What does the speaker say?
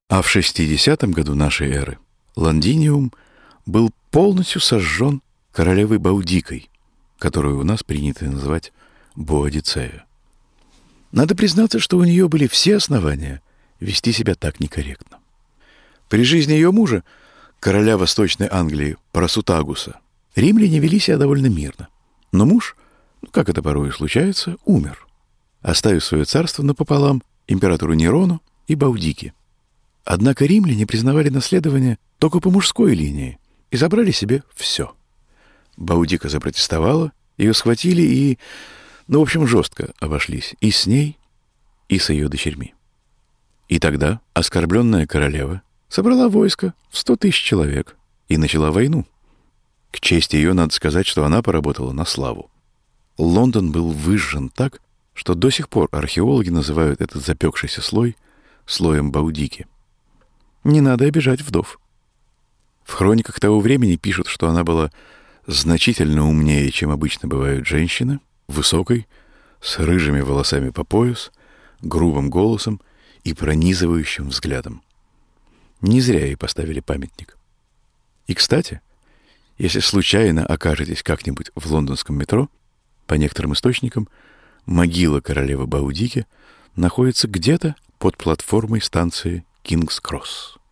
А в 60-м году нашей эры Лондиниум был полностью сожжен королевой Баудикой, которую у нас принято называть Боадицея. Надо признаться, что у нее были все основания вести себя так некорректно. При жизни ее мужа, короля Восточной Англии Парасутагуса, римляне вели себя довольно мирно. Но муж, как это порой и случается, умер, оставив свое царство напополам императору Нерону и Баудике. Однако римляне признавали наследование только по мужской линии и забрали себе все. Баудика запротестовала, ее схватили и, в общем, жестко обошлись и с ней, и с ее дочерьми. И тогда оскорбленная королева собрала войско в 100 000 человек и начала войну. К чести ее надо сказать, что она поработала на славу. Лондон был выжжен так, что до сих пор археологи называют этот запекшийся слой слоем Баудики. Не надо обижать вдов. В хрониках того времени пишут, что она была значительно умнее, чем обычно бывают женщины, высокой, с рыжими волосами по пояс, грубым голосом и пронизывающим взглядом. Не зря ей поставили памятник. И, кстати, если случайно окажетесь как-нибудь в лондонском метро, по некоторым источникам, могила королевы Баудики находится где-то под платформой станции Кингс-Кросс.